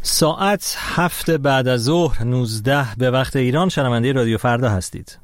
ساعت 7 بعد از ظهر 19 به وقت ایران شنونده رادیو فردا هستید.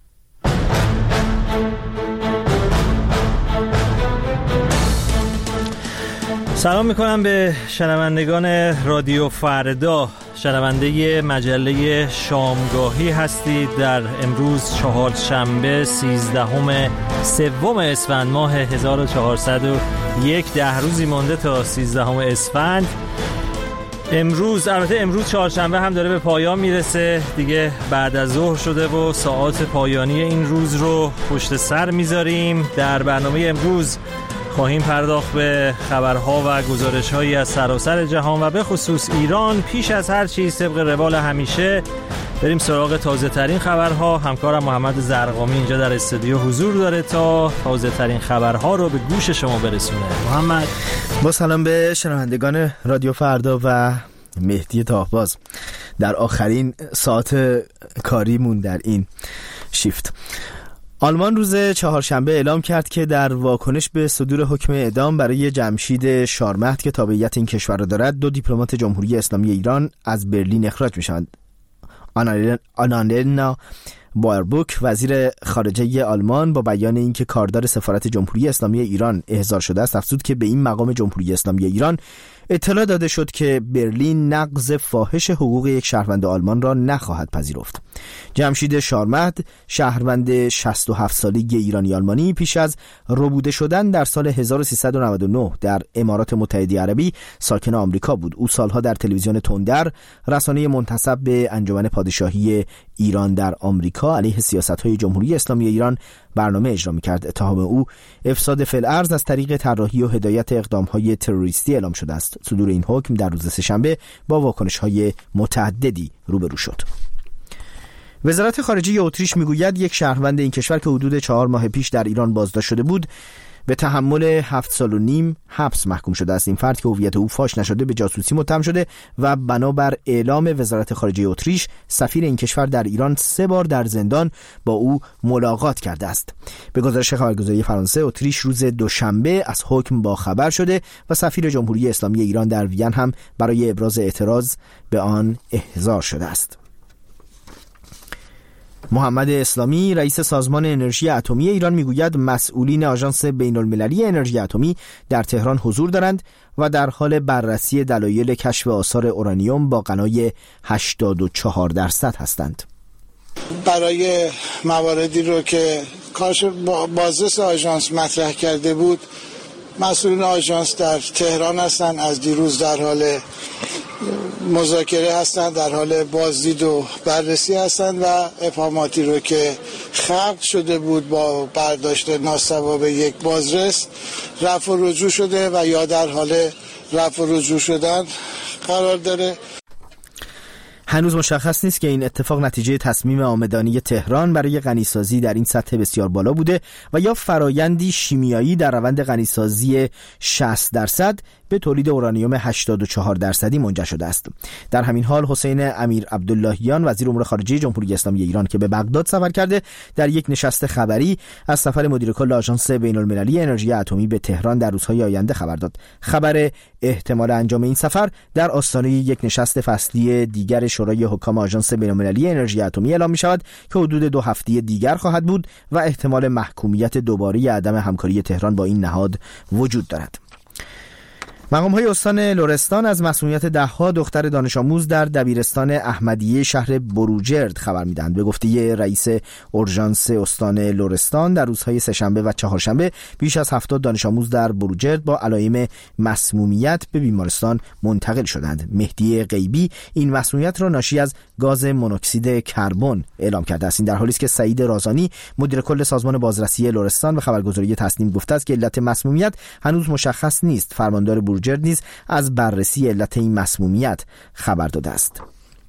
سلام میکنم به شنوندگان رادیو فردا. شنونده مجله شامگاهی هستید. در امروز چهارشنبه 13 اسفند ماه 1401، 10 روزی مانده تا 13 اسفند. امروز چهارشنبه هم داره به پایان میرسه دیگه، بعد از ظهر شده و ساعات پایانی این روز رو پشت سر میذاریم. در برنامه امروز خواهیم پرداخت به خبرها و گزارش‌هایی از سراسر جهان و به خصوص ایران. پیش از هر چیز طبق روال همیشه بریم سراغ تازه ترین خبرها. همکارم محمد زرقامی اینجا در استودیو حضور داره تا تازه ترین خبرها رو به گوش شما برسونه. محمد، با سلام به شنوندگان رادیو فردا و مهدی تاهباز در آخرین ساعت کاریمون در این شیفت. آلمان روز چهارشنبه اعلام کرد که در واکنش به صدور حکم اعدام برای جمشید شارمهد که تابعیت این کشور را دارد، 2 دیپلمات جمهوری اسلامی ایران از برلین اخراج می‌شوند. آنالنا بایربوک، وزیر خارجه آلمان، با بیان اینکه کاردار سفارت جمهوری اسلامی ایران احضار شده است، افزود که به این مقام جمهوری اسلامی ایران اطلاع داده شد که برلین نقض فاحش حقوق یک شهروند آلمان را نخواهد پذیرفت. جمشید شارمهد، شهروند 67 ساله ایرانی آلمانی، پیش از ربوده شدن در سال 1399 در امارات متحده عربی ساکن آمریکا بود. او سالها در تلویزیون تندر، رسانه منتسب به انجمن پادشاهی ایران در آمریکا، علیه سیاست‌های جمهوری اسلامی ایران برنامه اجرا می‌کرد. اتهام او افساد فی‌الارض از طریق طراحی و هدایت اقدام‌های تروریستی اعلام شده است. صدور این حکم در روز سه‌شنبه با واکنش‌های متعددی روبرو شد. وزارت خارجه اتریش میگوید یک شهروند این کشور که حدود 4 ماه پیش در ایران بازداشت شده بود به تحمل 7 سال و نیم حبس محکوم شده است. این فرد که هویت او فاش نشده به جاسوسی متهم شده و بنابر اعلام وزارت خارجه اتریش سفیر این کشور در ایران 3 بار در زندان با او ملاقات کرده است. به گزارش خبرگزاری فرانسه، اتریش روز دوشنبه از حکم با خبر شده و سفیر جمهوری اسلامی ایران در وین هم برای ابراز اعتراض به آن احضار شده است. محمد اسلامی، رئیس سازمان انرژی اتمی ایران، میگوید مسئولین آژانس بین‌المللی انرژی اتمی در تهران حضور دارند و در حال بررسی دلایل کشف آثار اورانیوم با غنای 84% هستند. برای مواردی رو که کارش بازرس آژانس مطرح کرده بود، مسئولین آژانس در تهران هستند، از دیروز در حال مذاکره هستند، در حال بازدید و بررسی هستند و ابهاماتی رو که خلق شده بود با برداشت ناصواب یک بازرس رفع و رجوع شده و یا در حال رفع و رجوع شدن قرار داره. هنوز مشخص نیست که این اتفاق نتیجه تصمیم عامدانی تهران برای غنیسازی در این سطح بسیار بالا بوده و یا فرایندی شیمیایی در روند غنیسازی 60% به تولید اورانیوم 84% منجر شده است. در همین حال حسین امیر عبداللهیان، وزیر امور خارجه جمهوری اسلامی ایران که به بغداد سفر کرده، در یک نشست خبری از سفر مدیر کل آژانس بین‌المللی انرژی اتمی به تهران در روزهای آینده خبر داد. خبر احتمال انجام این سفر در آستانه یک نشست فصلی دیگر شورای حکام آژانس بین‌المللی انرژی اتمی اعلام می‌شود که حدود 2 هفته دیگر خواهد بود و احتمال محکومیت دوباره عدم همکاری تهران با این نهاد وجود دارد. مقام‌های استان لرستان از مسئولیت 10 دختر دانش آموز در دبیرستان احمدیه شهر بروجرد خبر می‌دهند. به گفته رئیس اورژانس استان لرستان، در روزهای سه‌شنبه و چهارشنبه بیش از 70 دانش آموز در بروجرد با علائم مسمومیت به بیمارستان منتقل شدند. مهدی غیبی این مسمومیت را ناشی از گاز مونوکسید کربن اعلام کرده است. این در حالی است که سعید رازانی، مدیر کل سازمان بازرسی لرستان، به خبرگزاری تصنیم گفته است که علت مسمومیت هنوز مشخص نیست. فرماندار بروجرد نیز از بررسی علت این مسمومیت خبر داده است.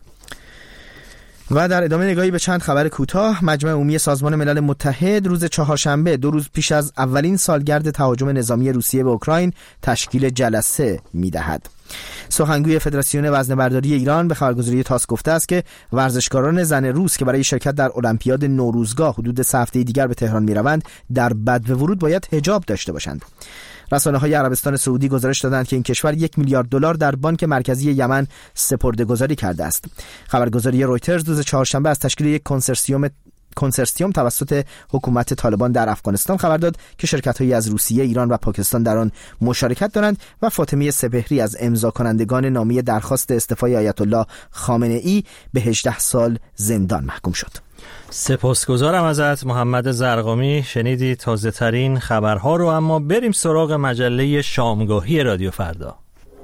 و در ادامه نگاهی به چند خبر کوتاه. مجمع عمومی سازمان ملل متحد روز چهارشنبه 2 روز پیش از اولین سالگرد تهاجم نظامی روسیه به اوکراین تشکیل جلسه می‌دهد. سخنگوی فدراسیون وزنه‌برداری ایران به خبرگزاری تاس گفته است که ورزشکاران زن روس که برای شرکت در المپیاد نوروزگاه حدود 3 هفته دیگر به تهران می‌روند در بدو ورود باید حجاب داشته باشند. رسانه‌های عربستان سعودی گزارش دادند که این کشور 1 میلیارد دلار در بانک مرکزی یمن سپرده‌گذاری کرده است. خبرگزاری رویترز روز چهارشنبه از تشکیل یک کنسرسیوم توسط حکومت طالبان در افغانستان خبر داد که شرکت‌هایی از روسیه، ایران و پاکستان در آن مشارکت دارند و فاطمه سپهری از امضا کنندگان نامه درخواست استعفای آیت الله خامنه‌ای به 18 سال زندان محکوم شد. سپاسگزارم ازت محمد زرقامی. شنیدی تازه ترین خبرها رو، اما بریم سراغ مجله شامگاهی رادیو فردا.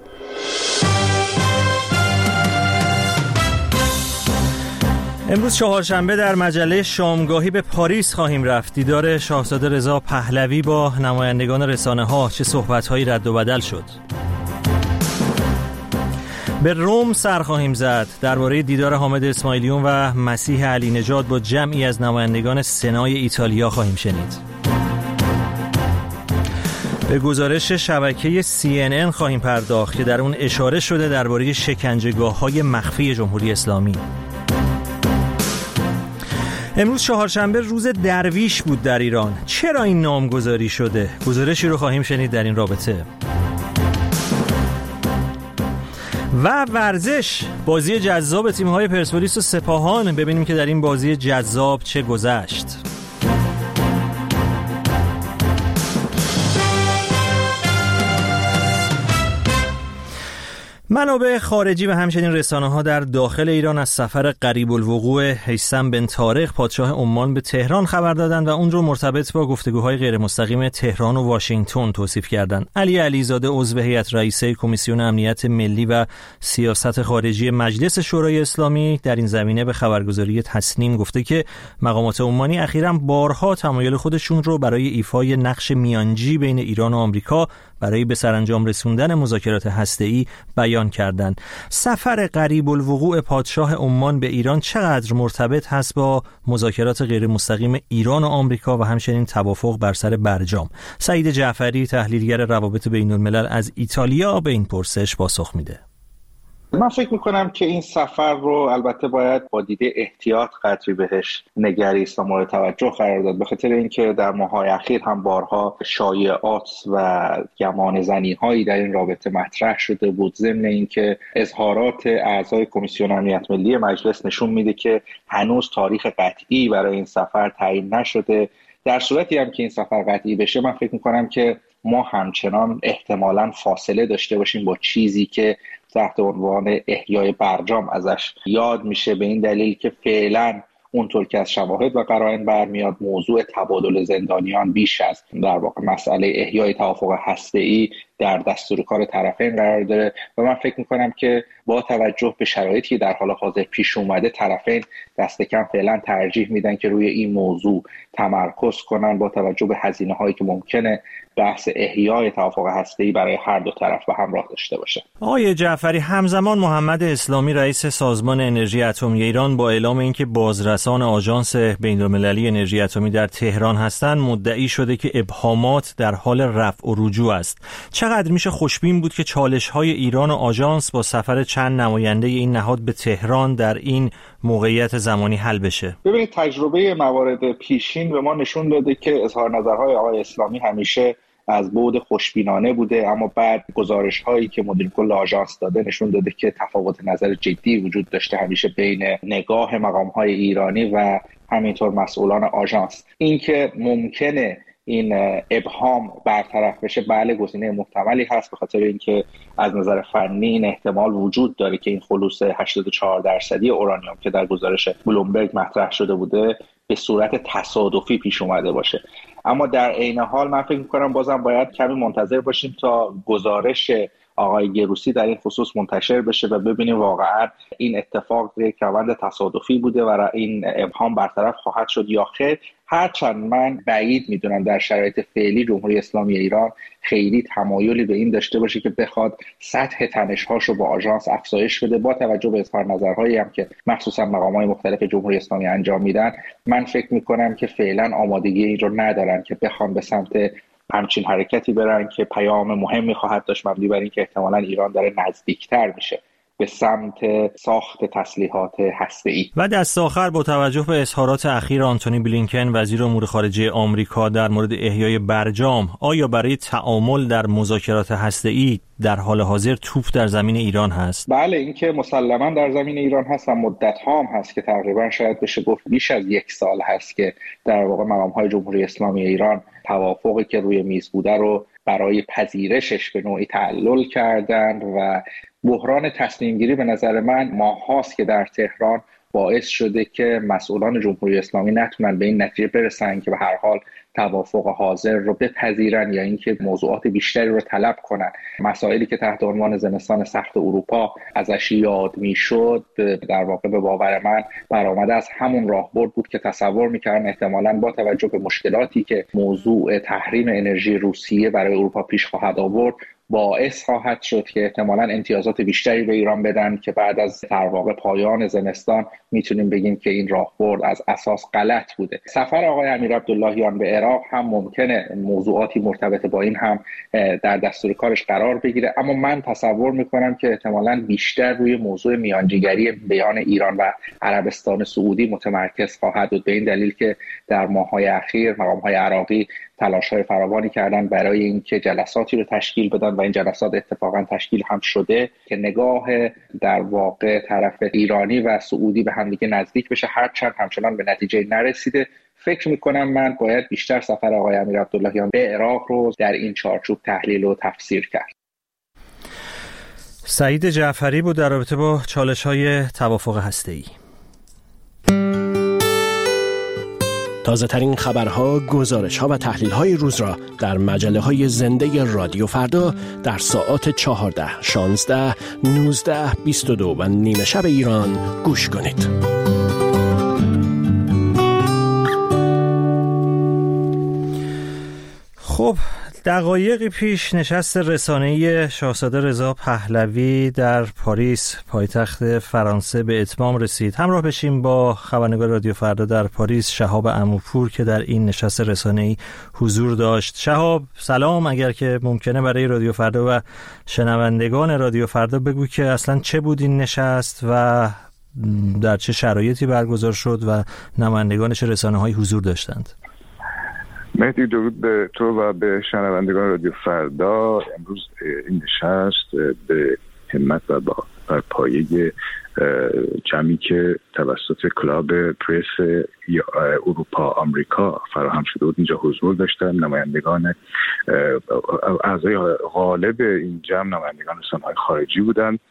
امروز چهارشنبه در مجله شامگاهی به پاریس خواهیم رفت. دیدار شاهزاده رضا پهلوی با نمایندگان رسانه‌ها، چه صحبت‌هایی رد و بدل شد. به روم سر خواهیم زد. درباره دیدار حامد اسماعیلیون و مسیح علی نژاد با جمعی از نمایندگان سنای ایتالیا خواهیم شنید. به گزارش شبکه CNN خواهیم پرداخت که در اون اشاره شده درباره شکنجهگاه‌های مخفی جمهوری اسلامی. امروز چهارشنبه روز درویش بود در ایران. چرا این نامگذاری شده؟ گزارشی رو خواهیم شنید در این رابطه. و ورزش، بازی جذاب تیم‌های پرسپولیس و سپاهان. ببینیم که در این بازی جذاب چه گذشت. منابع خارجی و همچنین رسانه‌ها در داخل ایران از سفر قریب الوقوع هیثم بن طارق پادشاه عمان به تهران خبر دادند و اون رو مرتبط با گفتگوهای غیر مستقیم تهران و واشنگتن توصیف کردند. علی علیزاده عضو هیئت رئیسه کمیسیون امنیت ملی و سیاست خارجی مجلس شورای اسلامی در این زمینه به خبرگزاری تسنیم گفته که مقامات عمانی اخیراً بارها تمایل خودشون رو برای ایفای نقش میانجی بین ایران و آمریکا برای به سرانجام رسوندن مذاکرات هسته‌ای بیان کردند. سفر قریب الوقوع پادشاه عمان به ایران چقدر مرتبط هست با مذاکرات غیر مستقیم ایران و آمریکا و همچنین توافق بر سر برجام؟ سعید جعفری، تحلیلگر روابط بین الملل از ایتالیا، به این پرسش پاسخ میده. من فکر میکنم که این سفر رو البته باید با دیده احتیاط قدری بهش نگریست و مورد توجه قرار داد، به خاطر اینکه در ماه‌های اخیر هم بارها شایعات و گمان زنی‌هایی در این رابطه مطرح شده بود. ضمن اینکه اظهارات اعضای کمیسیون امنیت ملی مجلس نشون میده که هنوز تاریخ قطعی برای این سفر تعیین نشده. در صورتی هم که این سفر قطعی بشه، من فکر میکنم که ما همچنان احتمالاً فاصله داشته باشیم با چیزی که تحت عنوان احیای برجام ازش یاد میشه، به این دلیل که فعلا اونطور که از شواهد و قرائن برمیاد موضوع تبادل زندانیان بیش از در واقع مسئله احیای توافق هسته‌ای در دستور کار طرفین قرار داره و من فکر میکنم که با توجه به شرایطی در حال حاضر پیش اومده طرفین دست کم فعلا ترجیح میدن که روی این موضوع تمرکز کنن با توجه به هزینه‌هایی که ممکنه بحث احیای توافق هسته‌ای برای هر دو طرف به همراه داشته باشه. آقای جعفری، همزمان محمد اسلامی رئیس سازمان انرژی اتمی ایران با اعلام اینکه بازرسان آژانس بین‌المللی انرژی اتمی در تهران هستند مدعی شده که ابهامات در حال رفع و رجوع است. چقدر میشه خوشبین بود که چالش‌های ایران و آژانس با سفر چند نماینده این نهاد به تهران در این موقعیت زمانی حل بشه؟ ببینید، تجربه موارد پیشین به ما نشون داده که اظهار نظرهای آقای اسلامی همیشه از بعد خوشبینانه بوده، اما بعد گزارش‌هایی که مدیر کل آژانس داده نشون داده که تفاوت نظر جدی وجود داشته همیشه بین نگاه مقام‌های ایرانی و همینطور مسئولان آژانس. اینکه ممکنه این ابهام برطرف بشه، بله گزینه محتملی هست، به خاطر اینکه از نظر فنی این احتمال وجود داره که این خلوص 84% اورانیوم که در گزارش بلومبرگ مطرح شده بوده به صورت تصادفی پیش اومده باشه. اما در عین حال من فکر می‌کنم بازم باید کمی منتظر باشیم تا گزارش آقای گروسی در این خصوص منتشر بشه و ببینیم واقعا این اتفاق یک روند تصادفی بوده و این ابهام برطرف خواهد شد یا خیر. هرچند من بعید میدونم در شرایط فعلی جمهوری اسلامی ایران خیلی تمایلی به این داشته باشه که بخواد سطح تنش‌هاشو با آژانس افزایش بده. با توجه به اظهار نظرهایی هم که مخصوصا مقامات مختلف جمهوری اسلامی انجام میدن، من فکر میکنم که فعلا آمادگی این رو ندارن که بخوان به سمت همچین حرکتی برن که پیام مهمی خواهد داشت، مبنی بر این که احتمالاً ایران داره نزدیکتر میشه به سمت ساخت تسلیحات هسته‌ای. و دست آخر با توجه به اظهارات اخیر آنتونی بلینکن وزیر امور خارجه آمریکا در مورد احیای برجام، آیا برای تعامل در مذاکرات هسته‌ای در حال حاضر توپ در زمین ایران هست؟ بله، این که مسلماً در زمین ایران هست و مدت‌ها هم هست که تقریباً شاید بشه گفت بیش از 1 سال هست که در واقع مقام‌های جمهوری اسلامی ایران توافقی که روی میز بوده رو برای پذیرشش به نوعی تعلل کردند و بحران تصمیم گیری به نظر من ماهاست که در تهران باعث شده که مسئولان جمهوری اسلامی نتونن به این نتیجه برسن که به هر حال توافق حاضر رو بپذیرن یا اینکه موضوعات بیشتری رو طلب کنن. مسائلی که تحت عنوان زمستان سخت اروپا ازش یاد میشد در واقع به باور من برآمده از همون راهبرد بود که تصور میکردن احتمالاً با توجه به مشکلاتی که موضوع تحریم انرژی روسیه برای اروپا پیش خواهد آورد باعث خواهد شد که احتمالاً امتیازات بیشتری به ایران بدن که بعد از در واقع پایان زمستان میتونیم بگیم که این راهبرد از اساس غلط بوده. سفر آقای امیر عبداللهیان به عراق هم ممکنه موضوعاتی مرتبط با این هم در دستور کارش قرار بگیره، اما من تصور میکنم که احتمالاً بیشتر روی موضوع میانجیگری میان ایران و عربستان سعودی متمرکز خواهد بود، به این دلیل که در ماه‌های اخیر مقام‌های عراقی تلاش‌های فراوانی کردن برای اینکه جلساتی رو تشکیل بدن و این جلسات اتفاقا تشکیل هم شده که نگاه در واقع طرف ایرانی و سعودی به همدیگه نزدیک بشه، هرچند همچنان به نتیجه نرسیده. فکر میکنم من باید بیشتر سفر آقای امیر عبداللهیان به عراق رو در این چارچوب تحلیل و تفسیر کرد. سعید جعفری بود در رابطه با چالش‌های توافق هسته‌ای. تازه‌ترین خبرها، گزارش‌ها و تحلیل‌های روز را در مجله‌های زنده رادیو فردا در ساعات 14، 16، 19، 22 و نیمه شب ایران گوش کنید. خب، دقایقی پیش نشست رسانه‌ای شاهزاده رضا پهلوی در پاریس پایتخت فرانسه به اتمام رسید. همراه بشیم با خبرنگار رادیو فردا در پاریس شهاب عموپور که در این نشست رسانه‌ای حضور داشت. شهاب سلام، اگر که ممکنه برای رادیو فردا و شنوندگان رادیو فردا بگو که اصلا چه بود این نشست و در چه شرایطی برگزار شد و نمایندگان چه رسانه‌هایی حضور داشتند. مهدی، درود به تو و به شنوندگان رادیو فردا. امروز این نشست به همت و با پایه جمعی که توسط کلاب پرس اروپا آمریکا فراهم شده بود اینجا حضور داشتن. نمایندگان اعضای غالب این جمع نمایندگان رسانه‌های خارجی بودند.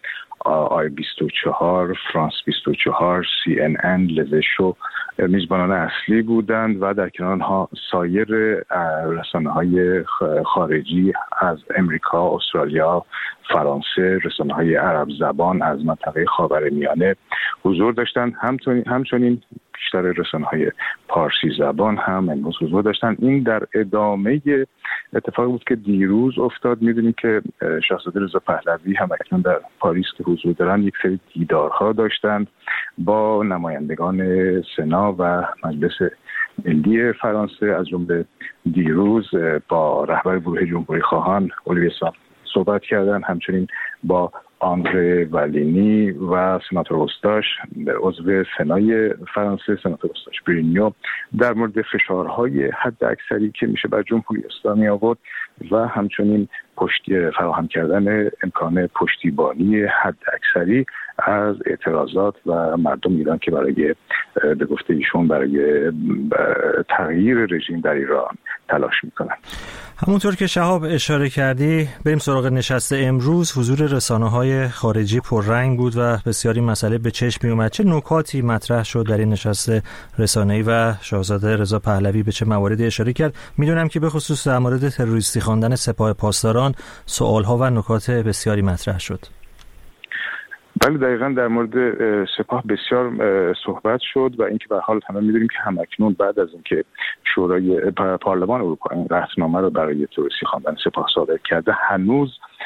آی24، فرانس 24، CNN، لزشو میزبانان اصلی بودند و در کنار آنها سایر رسانه‌های خارجی از امریکا، استرالیا، فرانسه، رسانه‌های عرب زبان از منطقه خاورمیانه حضور داشتند. همچنین بیشتر رسانه‌های پارسی زبان هم امروز حضور داشتن. این در ادامه اتفاقی بود که دیروز افتاد. می‌دونیم که شاهزاده رضا پهلوی هم اکنون در پاریس که حضور دارن یک سری دیدارها داشتند با نمایندگان سنا و مجلس ملی فرانسه. از جمله دیروز با رهبر گروه جمهوری خواهان اولیویه صحبت کردن، همچنین با آندره والینی و سناتور اوستاش عضو سنای فرانسه، سناتور اوستاش برینیو، در مورد فشارهای حد اکثری که میشه بر جمهوری اسلامی آورد و همچنین فراهم کردن امکان پشتیبانی حد اکثری از اعتراضات و مردم ایران که برای به گفته ایشون برای تغییر رژیم در ایران تلاش میکنن. همونطور که شهاب اشاره کردی، بریم سراغ نشست امروز. حضور رسانه‌های خارجی پررنگ بود و بسیاری مسئله به چشم می اومد. چه نکاتی مطرح شد در این نشست رسانه‌ای و شاهزاده رضا پهلوی به چه مواردی اشاره کرد؟ میدونم که به خصوص در مورد تروریستی خواندن سپاه پاسداران سوال‌ها و نکات بسیاری مطرح شد. بله، دقیقاً در مورد سپاه بسیار صحبت شد و اینکه به هر حال همه می‌دونیم که همکنون بعد از اینکه شورای پارلمان اروپا این قطعنامه رو برای تروریستی خواندن سپاه صادر کرده، هنوز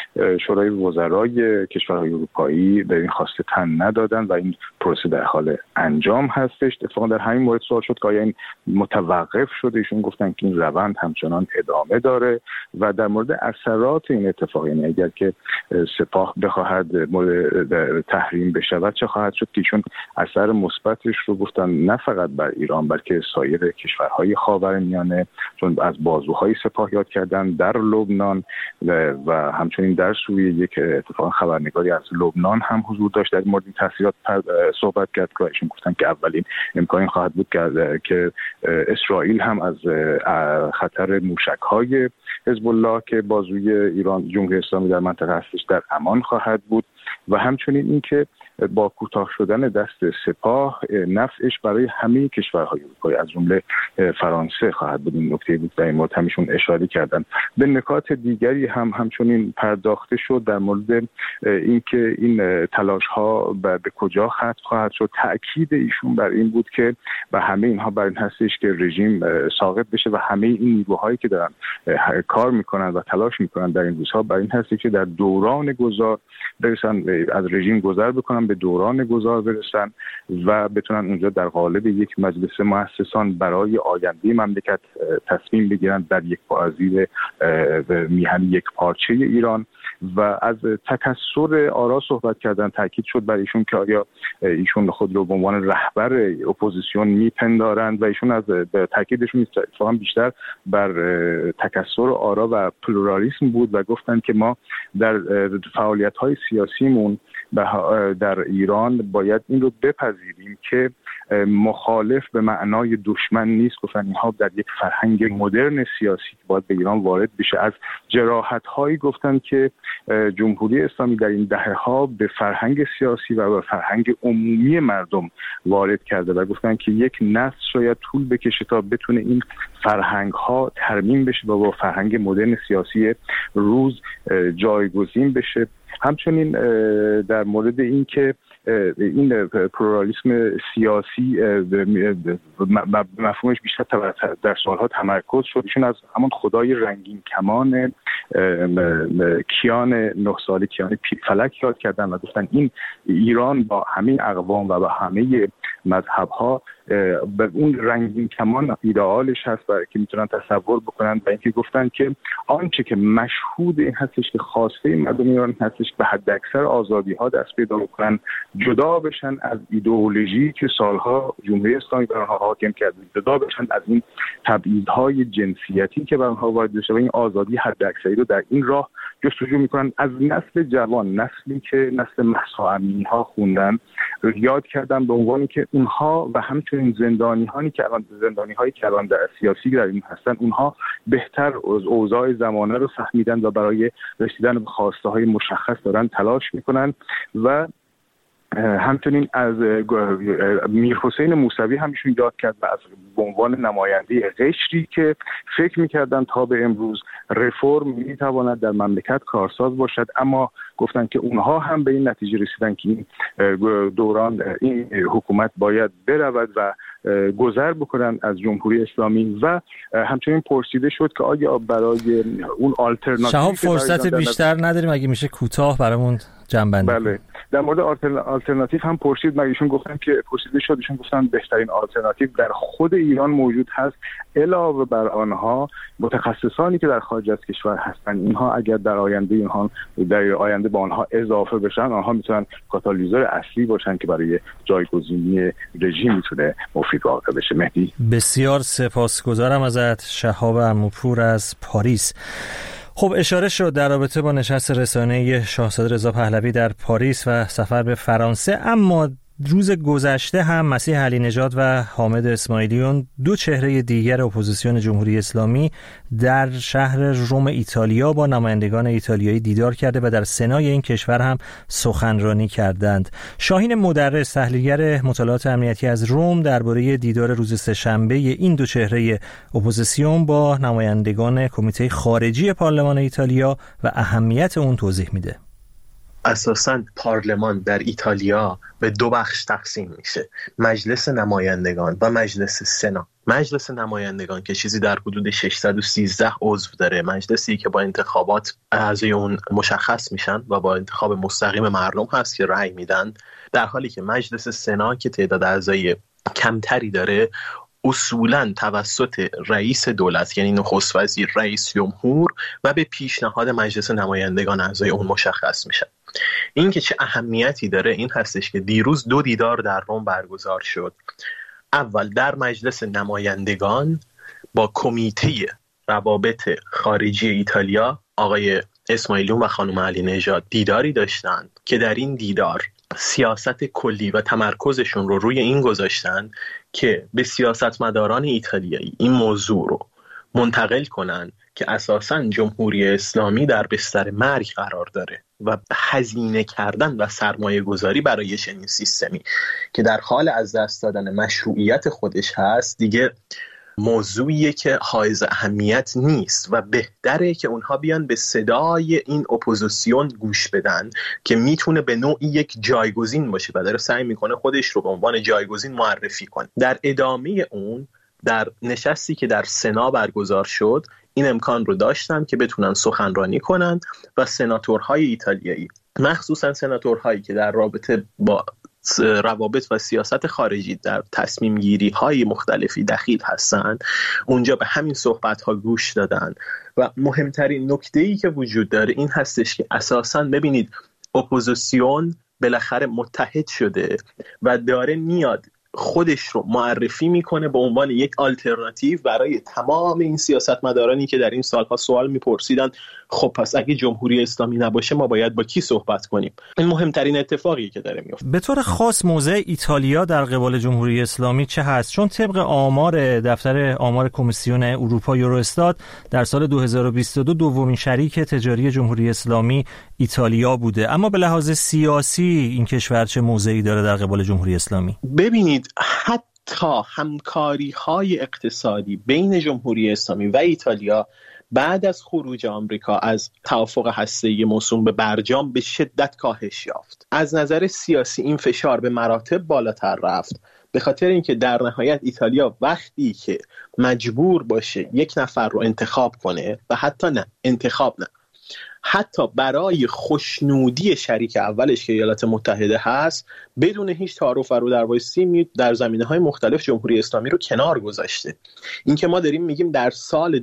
شورای وزرای کشورهای اروپایی به این خواسته تن ندادن و این پروسه در حال انجام هستش. اتفاقا در همین مورد سوال شد که آیا این متوقف شده؟ ایشون گفتن که این روند همچنان ادامه داره و در مورد اثرات این اتفاق، یعنی اگر که سپاه بخواهد مورد تحریم بشود چه خواهد شد، که ایشون اثر مثبتش رو گفتن نه فقط بر ایران بلکه سایر کشورهای خاورمیانه، چون از بازوهای سپاه یاد کردن در لبنان و همچنین در سوریه. یک اتفاقا خبرنگاری از لبنان هم حضور داشت در مورد تاثیرات صحبت کرد که ایشون گفتن که اولین امکانی خواهد بود که اسرائیل هم از خطر موشک‌های حزب الله که بازوی ایران جمهوری اسلامی در منطقه هستش در امان خواهد بود و همچنین اینکه با کوتاه شدن دست سپاه نفعش برای همه کشورهای اروپایی از جمله فرانسه خواهد بود. این نکته بود در این مورد همیشون اشاره کردن. به نکات دیگری هم همچنین پرداخته شد در مورد اینکه این تلاش ها به کجا ختم خواهد شد. تأکید ایشون بر این بود که و همه اینها بر این هستش که رژیم ساقط بشه و همه این نیروهایی که دارن کار میکنن و تلاش میکنن در این روزها بر این هستش که در دوران گذار برسن، از رژیم گذر بکنن، به دوران گذار برسن و بتونن اونجا در قالب یک مجلس مؤسسان برای آینده مملکت تصمیم بگیرن در یک بازی میهن یک پارچه ایران. و از تکثر آرا صحبت کردن. تاکید شد بر ایشون که آیا ایشون خود رو به عنوان رهبر اپوزیسیون میپندارند و ایشون از تاکیدشون اتفاقا بیشتر بر تکثر آرا و پلورالیسم بود و گفتن که ما در فعالیت‌های سیاسیمون در ایران باید این رو بپذیریم که مخالف به معنای دشمن نیست. گفتن اینها در یک فرهنگ مدرن سیاسی که باید به ایران وارد بشه. از جراحت‌هایی گفتن که جمهوری اسلامی در این دهه‌ها به فرهنگ سیاسی و به فرهنگ عمومی مردم وارد کرده و گفتن که یک نسل شاید طول بکشه تا بتونه این فرهنگ‌ها ترمیم بشه و با فرهنگ مدرن سیاسی روز جایگزین بشه. همچنین در مورد این که این پلورالیسم سیاسی مفهومش بیشتر در سالها تمرکز شد. ایشون از همون خدای رنگین کمان کیان 9 ساله کیان فلک یاد کردن و گفتن این ایران با همه اقوام و با همه مذهب‌ها به اون رنگین کمان ایدئالش هست برای که میتونن تصور بکنن و اینکه گفتن که آنچه که مشهود این هستش که خواسته مردم ایران هستش به حد اکثر آزادی‌ها دست پیدا بکنن، جدا بشن از ایدئولوژی که سالها جمهوری اسلامی بر آنها حاکم کرده، جدا بشن از این تبعیض‌های جنسیتی که بر آنها وارد شده و این آزادی حد اکثری رو در این راه جستجو میکنن. از نسل جوان، نسلی که نسل مهسا امینی‌ها خوندن، یاد کردن به عنوانی که اونها و همچنین زندانی‌هایی که الان در سیاسی در این هستن، اونها بهتر از اوضاع زمانه رو فهمیدن و برای رسیدن به خواسته‌های مشخص دارن تلاش میکنن. و همچنین از میرحسین موسوی همیشون یاد کرد و از به عنوان نماینده قشری که فکر میکردن تا به امروز رفرم میتواند در مملکت کارساز باشد، اما گفتن که اونها هم به این نتیجه رسیدن که این دوران این حکومت باید برود و گذر بکنن از جمهوری اسلامی. و همچنین پرسیده شد که آیا برای اون آلترناتیو شهاب فرصت بیشتر نداریم، اگه میشه کوتاه برامون جنبندی. بله، در مورد آلترناتیو هم پرسید، ایشون گفتن که پرسیده شد، ایشون گفتن بهترین آلترناتیو در خود ایران موجود هست، علاوه بر آنها متخصصانی که در خارج از کشور هستن، اینها اگر در آینده با آنها اضافه بشن، آنها میتونن کاتالیزور اصلی باشن که برای جایگزینی رژیم میتونه مفید واقع بشه. مهدی، بسیار سپاسگزارم ازت شهاب عموپور از پاریس. خب اشاره شد در رابطه با نشست رسانه‌ای شاهزاده رضا پهلوی در پاریس و سفر به فرانسه، اما روز گذشته هم مسیح علی نژاد و حامد اسماعیلیون، دو چهره دیگر اپوزیسیون جمهوری اسلامی، در شهر روم ایتالیا با نمایندگان ایتالیایی دیدار کرده و در سنای این کشور هم سخنرانی کردند. شاهین مدرس، تحلیلگر مطالعات امنیتی از روم، درباره دیدار روز سه‌شنبه این دو چهره اپوزیسیون با نمایندگان کمیته خارجی پارلمان ایتالیا و اهمیت اون توضیح میده. اساساً پارلمان در ایتالیا به دو بخش تقسیم میشه، مجلس نمایندگان و مجلس سنا. مجلس نمایندگان که چیزی در حدود 613 عضو داره، مجلسی که با انتخابات اعضای اون مشخص میشن و با انتخاب مستقیم مردم هست که رأی میدن، در حالی که مجلس سنا که تعداد اعضای کمتری داره اصولاً توسط رئیس دولت یعنی نخست وزیر، رئیس جمهور و به پیشنهاد مجلس نمایندگان اعضای اون مشخص میشن. این که چه اهمیتی داره این هستش که دیروز 2 دیدار در روم برگزار شد. اول در مجلس نمایندگان با کمیته روابط خارجی ایتالیا آقای اسماعیلیون و خانم علی نژاد دیداری داشتند که در این دیدار سیاست کلی و تمرکزشون رو روی این گذاشتن که به سیاستمداران ایتالیایی این موضوع رو منتقل کنن که اساساً جمهوری اسلامی در بستر مرگ قرار داره و هزینه کردن و سرمایه گذاری برای چنین سیستمی که در حال از دست دادن مشروعیت خودش هست دیگه موضوعیه که حائز اهمیت نیست و بهتره که اونها بیان به صدای این اپوزیسیون گوش بدن که میتونه به نوعی یک جایگزین باشه و داره سعی میکنه خودش رو به عنوان جایگزین معرفی کنه. در ادامه اون در نشستی که در سنا برگزار شد این امکان رو داشتن که بتونن سخنرانی کنن و سناتورهای ایتالیایی، مخصوصا سناتورهایی که در رابطه با روابط و سیاست خارجی در تصمیم گیری های مختلفی دخیل هستند، اونجا به همین صحبت ها گوش دادن. و مهمترین نکته‌ای که وجود داره این هستش که اساساً ببینید اپوزیسیون بالاخره متحد شده و داره میاد خودش رو معرفی میکنه به عنوان یک آلترناتیو برای تمام این سیاستمدارانی که در این سالها سوال میپرسیدن خب پس اگه جمهوری اسلامی نباشه ما باید با کی صحبت کنیم. این مهمترین اتفاقی که داره میفته. به طور خاص موضع ایتالیا در قبال جمهوری اسلامی چه هست؟ چون طبق آمار دفتر آمار کمیسیون اروپا یوروستات در سال 2022 دومین شریک تجاری جمهوری اسلامی ایتالیا بوده، اما به لحاظ سیاسی این کشور چه موضعی داره در قبال جمهوری اسلامی؟ ببینید حتی همکاری‌های اقتصادی بین جمهوری اسلامی و ایتالیا بعد از خروج آمریکا از توافق هسته‌ای موسوم به برجام به شدت کاهش یافت. از نظر سیاسی این فشار به مراتب بالاتر رفت، به خاطر اینکه در نهایت ایتالیا وقتی که مجبور باشه یک نفر رو انتخاب کنه و حتی برای خوشنودی شریک اولش که ایالات متحده هست بدون هیچ تعارف رو در وایسی در زمینه‌های مختلف جمهوری اسلامی رو کنار گذاشته. این که ما داریم میگیم در سال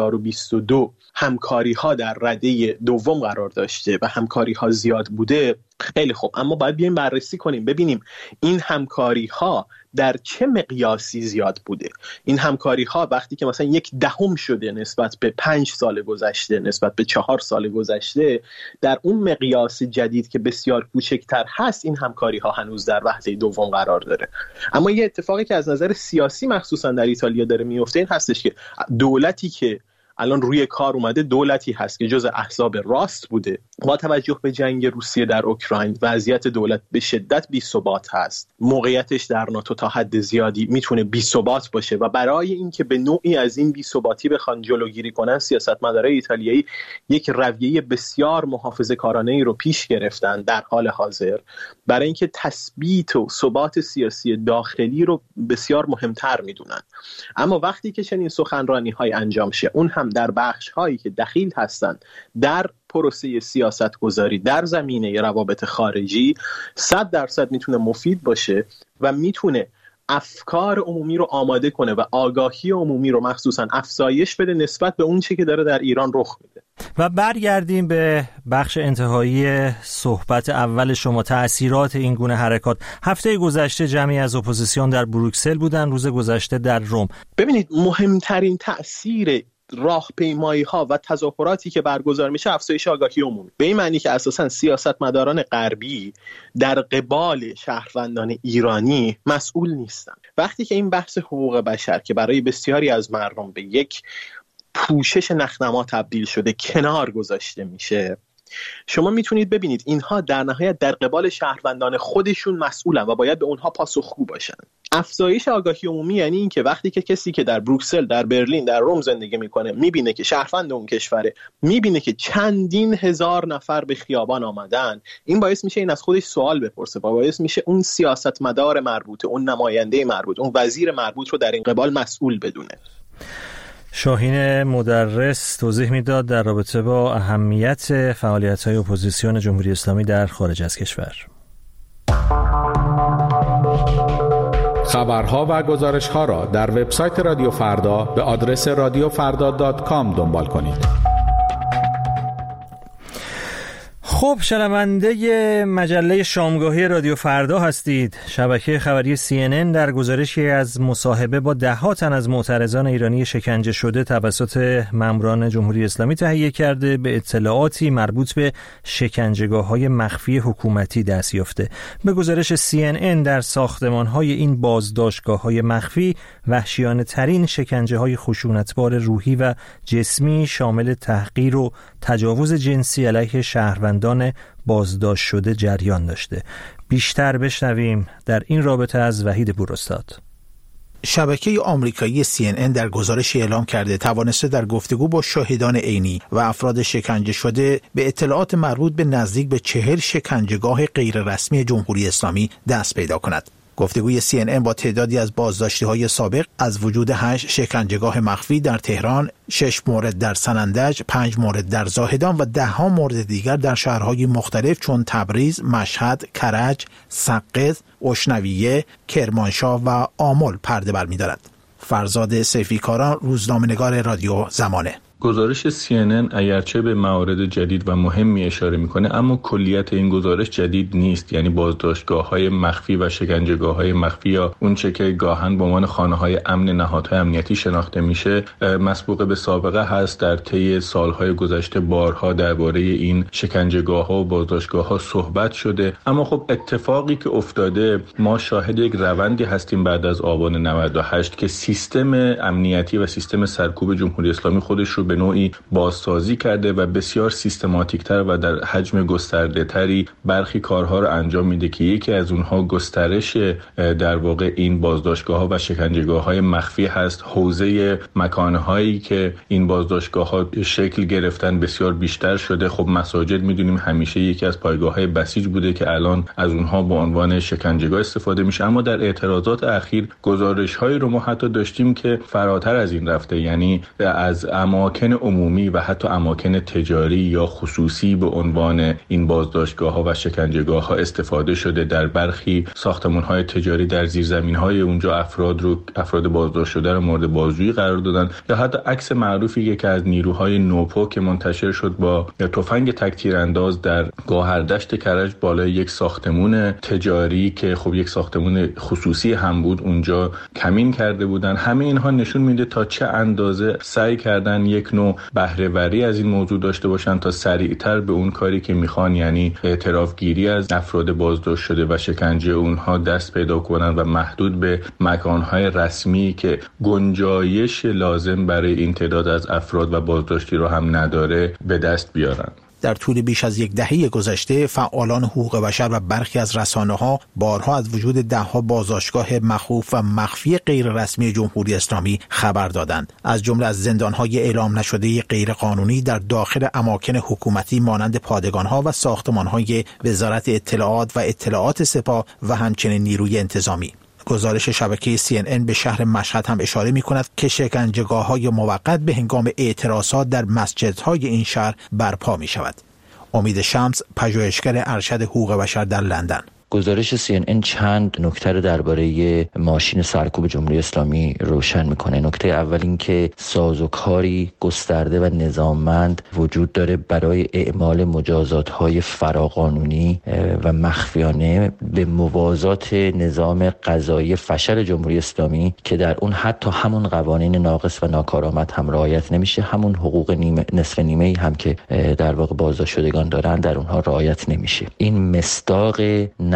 2022 همکاری‌ها در رده دوم قرار داشته و همکاری‌ها زیاد بوده، خیلی خوب، اما باید بیایم بررسی کنیم ببینیم این همکاری‌ها در چه مقیاسی زیاد بوده. این همکاری‌ها وقتی که مثلا 1/10 شده نسبت به 5 سال گذشته، نسبت به 4 سال گذشته، در اون مقیاس جدید که بسیار کوچکتر هست این همکاری‌ها هنوز در وهله دوم قرار داره. اما یه اتفاقی که از نظر سیاسی مخصوصا در ایتالیا داره میفته این هستش که دولتی که الان روی کار اومده دولتی هست که جز احزاب راست بوده. با توجه به جنگ روسیه در اوکراین وضعیت دولت به شدت بی‌ثبات هست. موقعیتش در ناتو تا حد زیادی میتونه بی‌ثبات باشه و برای اینکه به نوعی از این بی‌ثباتی بخوان جلوگیری کنن سیاستمدارای ایتالیایی یک رویه بسیار محافظه‌کارانه‌ای رو پیش گرفتن در حال حاضر برای اینکه تثبیت و ثبات سیاسی داخلی رو بسیار مهمتر میدونن. اما وقتی که چنین سخنرانی‌های انجام شه، اون هم در بخش‌هایی که دخیل هستند در پروسه سیاست گذاری در زمینه روابط خارجی، 100% میتونه مفید باشه و میتونه افکار عمومی رو آماده کنه و آگاهی عمومی رو مخصوصا افزایش بده نسبت به اون چی که داره در ایران رخ میده. و برگردیم به بخش انتهایی صحبت اول شما، تأثیرات این گونه حرکات. هفته گذشته جمعی از اپوزیسیون در بروکسل بودن، روز گذشته در روم. ببینید مهمترین تأثیر راهپیمایی‌ها و تظاهراتی که برگزار میشه افزایش آگاهی عمومی، به این معنی که اساساً سیاستمداران غربی در قبال شهروندان ایرانی مسئول نیستن. وقتی که این بحث حقوق بشر که برای بسیاری از مردم به یک پوشش نخنما تبدیل شده کنار گذاشته میشه، شما میتونید ببینید اینها در نهایت در قبال شهروندان خودشون مسئولن و باید به اونها پاسخگو باشن. افزایش آگاهی عمومی یعنی این که وقتی که کسی که در بروکسل، در برلین، در روم زندگی میکنه میبینه که شهروند اون کشوره، میبینه که چندین هزار نفر به خیابان آمدن، این باعث میشه این از خودش سوال بپرسه و باعث میشه اون سیاستمدار مربوطه، اون نماینده مربوط، اون وزیر مربوط رو در این قبال مسئول بدونه. شاهین مدرس توضیح میداد در رابطه با اهمیت فعالیت‌های اپوزیسیون جمهوری اسلامی در خارج از کشور. خبرها و گزارش‌ها را در وبسایت رادیو فردا به آدرس radiofarda.com دنبال کنید. خب شنونده مجله شامگاهی رادیو فردا هستید. شبکه خبری CNN در گزارشی از مصاحبه با ده‌ها تن از معترضان ایرانی شکنجه شده توسط ماموران جمهوری اسلامی تهیه کرده به اطلاعاتی مربوط به شکنجهگاه‌های مخفی حکومتی دست یافته. به گزارش CNN در ساختمان‌های این بازداشتگاه‌های مخفی وحشیانه‌ترین شکنجه‌های خشونتبار روحی و جسمی شامل تحقیر و تجاوز جنسی علیه شهروندان بازداشت شده جریان داشته. بیشتر بشنویم در این رابطه از وحید بوراستاد. شبکه آمریکایی CNN در گزارشی اعلام کرده توانسته در گفتگو با شاهدان عینی و افراد شکنجه شده به اطلاعات مربوط به نزدیک به 40 شکنجهگاه غیررسمی جمهوری اسلامی دست پیدا کند. گفتگوی CNN با تعدادی از بازداشتی‌های سابق از وجود 8 شکنجهگاه مخفی در تهران، 6 مورد در سنندج، 5 مورد در زاهدان و 10 مورد دیگر در شهرهای مختلف چون تبریز، مشهد، کرج، سقز، اشنویه، کرمانشاه و آمل پرده برمی‌دارد. فرزاد سیفیکاران، روزنامه‌نگار رادیو زمانه. گزارش CNN اگرچه به موارد جدید و مهمی اشاره میکنه اما کلیت این گزارش جدید نیست، یعنی بازداشتگاه‌های مخفی و شکنجهگاه‌های مخفی یا اونچه که گاهن به عنوان خانه‌های امن نهادهای امنیتی شناخته میشه مسبوق به سابقه هست. در طی سالهای گذشته بارها درباره این شکنجهگاه‌ها و بازداشتگاه‌ها صحبت شده، اما خب اتفاقی که افتاده ما شاهد یک روندی هستیم بعد از آبان 98 که سیستم امنیتی و سیستم سرکوب جمهوری اسلامی خودش رو به نوعی بازسازی کرده و بسیار سیستماتیک‌تر و در حجم گسترده‌تری برخی کارها رو انجام میده که یکی از اونها گسترش در واقع این بازداشتگاه‌ها و شکنجهگاه‌های مخفی هست. حوزه مکان‌هایی که این بازداشتگاه‌ها شکل گرفتن بسیار بیشتر شده. خب مساجد میدونیم همیشه یکی از پایگاه‌های بسیج بوده که الان از اونها به عنوان شکنجهگاه استفاده میشه، اما در اعتراضات اخیر گزارش‌هایی رو ما حتی داشتیم که فراتر از این رفته، یعنی از اماکن عمومی و حتی اماکن تجاری یا خصوصی به عنوان این بازداشتگاه‌ها و شکنجهگاه‌ها استفاده شده. در برخی ساختمان‌های تجاری در زیرزمین‌های اونجا افراد بازداشت شده رو مورد بازجویی قرار دادن، یا حتی عکس معروفی که از نیروهای نوپو که منتشر شد با تفنگ تک‌تیرانداز در گوهردشت کرج بالای یک ساختمان تجاری که خب یک ساختمان خصوصی هم بود اونجا کمین کرده بودن. همه اینها نشون میده تا چه اندازه سعی کردن یک نوع بهره‌وری از این موضوع داشته باشن تا سریعتر به اون کاری که میخوان، یعنی اعتراف گیری از افراد بازداشت شده و شکنجه اونها دست پیدا کنن و محدود به مکانهای رسمی که گنجایش لازم برای این تعداد از افراد و بازداشتی رو هم نداره به دست بیارن. در طول بیش از یک دهه گذشته فعالان حقوق بشر و برخی از رسانه‌ها بارها از وجود 10 بازداشتگاه مخوف و مخفی غیر رسمی جمهوری اسلامی خبر دادند، از جمله از زندان‌های اعلام نشده غیر قانونی در داخل اماکن حکومتی مانند پادگان‌ها و ساختمان‌های وزارت اطلاعات و اطلاعات سپاه و همچنین نیروی انتظامی. گزارش شبکه CNN به شهر مشهد هم اشاره می‌کند که شکنجهگاه‌های موقت به هنگام اعتراضات در مسجدهای این شهر برپا می‌شود. امید شمس، پژوهشگر ارشد حقوق بشر در لندن. گزارش CNN چند نکته رو درباره ماشین سرکوب جمهوری اسلامی روشن میکنه. نکته اول این که سازوکاری گسترده و نظاممند وجود داره برای اعمال مجازات‌های فراقانونی و مخفیانه به موازات نظام قضایی فشل جمهوری اسلامی که در اون حتی همون قوانین ناقص و ناکارآمد هم رعایت نمیشه، همون حقوق نصف نیمه‌ای هم که در واقع بازداشت شدگان دارن در اونها رعایت نمیشه. این مصداق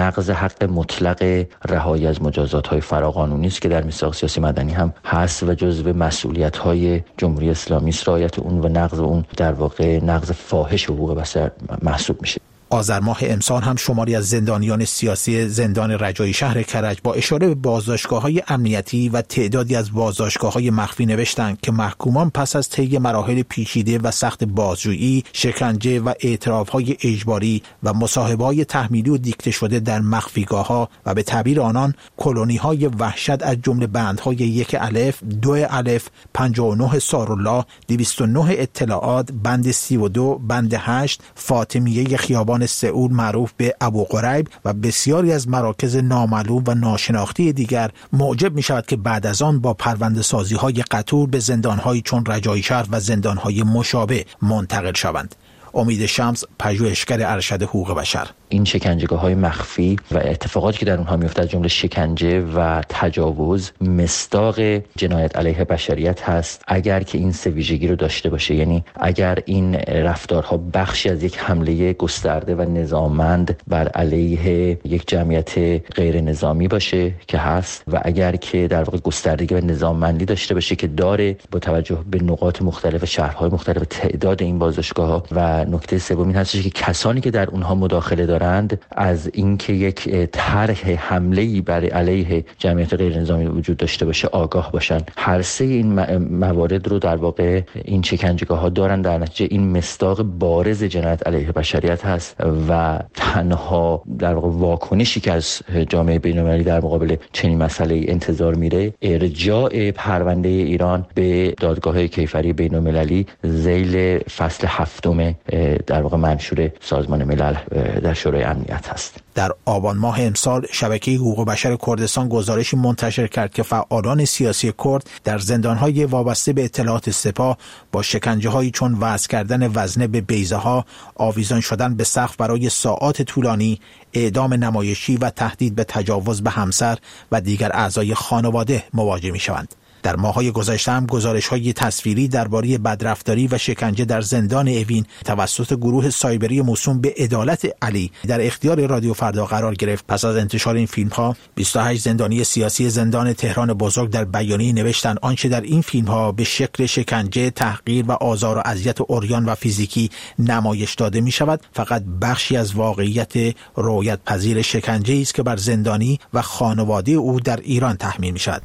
نقض حق مطلق رهایی از مجازات‌های فراقانونی است که در میثاق سیاسی مدنی هم هست و جزو مسئولیت‌های جمهوری اسلامی است رعایت اون و نقض اون در واقع نقض فاحش حقوق بشر محسوب میشه. آذر ماه امسال هم شماری از زندانیان سیاسی زندان رجایی شهر کرج با اشاره به بازداشتگاه‌های امنیتی و تعدادی از بازداشتگاه‌های مخفی نوشتند که محکومان پس از طی مراحل پیچیده و سخت بازجویی، شکنجه و اعتراف‌های اجباری و مصاحبه‌های تحمیلی و دیکته شده در مخفیگاه‌ها و به تعبیر آنان کلونی‌های وحشت از جمله بندهای 1 الف، 2 الف، 59 سارالله، 209 اطلاعات، بند 32، بند 8، فاطمیه خیابان سئول معروف به ابو قریب و بسیاری از مراکز نامعلوم و ناشناخته دیگر موجب می شود که بعد از آن با پرونده سازی های قطور به زندانهایی چون رجایی شهر و زندانهای مشابه منتقل شوند. امید شمس، پژوهشگر ارشد حقوق بشر. این شکنجهگاه‌های مخفی و اتفاقاتی که در اونها میفته از جمله شکنجه و تجاوز مصداق جنایت علیه بشریت هست اگر که این سه ویژگی رو داشته باشه، یعنی اگر این رفتارها بخشی از یک حمله گسترده و نظاممند بر علیه یک جمعیت غیر نظامی باشه که هست و اگر که در واقع گستردگی و نظاممندی داشته باشه که داره با توجه به نقاط مختلف شهرهای مختلف تعداد این بازداشتگاه‌ها و نکته سوم این هستش که کسانی که در اونها مداخله دارند از اینکه یک طرح حمله‌ای بر علیه جمعیت غیر نظامی وجود داشته باشه آگاه باشن. هر سه این موارد رو در واقع این شکنجهگاه‌ها دارن، در نتیجه این مصداق بارز جنایت علیه بشریت هست و تنها در واقع واکنشی که از جامعه بین‌المللی در مقابل چنین مسئله انتظار میره ارجاع پرونده ایران به دادگاه کیفری بین‌المللی ذیل فصل 7 در واقع منشور سازمان ملل در شورای امنیت هست. در آبان ماه امسال شبکه حقوق بشر کردستان گزارشی منتشر کرد که فعالان سیاسی کرد در زندان‌های وابسته به اطلاعات سپاه با شکنجه‌هایی چون وضع کردن وزنه به بیضه‌ها، آویزان شدن به سقف برای ساعات طولانی، اعدام نمایشی و تهدید به تجاوز به همسر و دیگر اعضای خانواده مواجه می‌شوند. در ماه‌های گذشته هم گزارش‌های تصویری درباره بدرفتاری و شکنجه در زندان اوین توسط گروه سایبری موسوم به عدالت علی در اختیار رادیو فردا قرار گرفت. پس از انتشار این فیلم‌ها 28 زندانی سیاسی زندان تهران بزرگ در بیانیه نوشتند آنچه در این فیلم‌ها به شکل شکنجه، تحقیر و آزار و اذیت عریان و فیزیکی نمایش داده می‌شود فقط بخشی از واقعیت رؤیت پذیر شکنجه‌ای است که بر زندانی و خانواده او در ایران تحمیل می‌شود.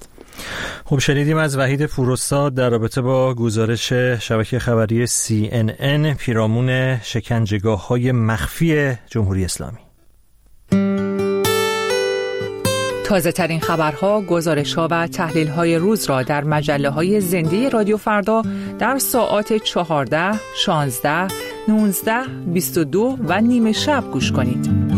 خب شنیدیم از وحید فروستاد در رابطه با گزارش شبکه خبری CNN پیرامون شکنجهگاه‌های مخفی جمهوری اسلامی. تازه ترین خبرها، گزارش‌ها و تحلیل‌های روز را در مجله‌های زنده رادیو فردا در ساعات 14، 16، 19، 22 و نیمه شب گوش کنید.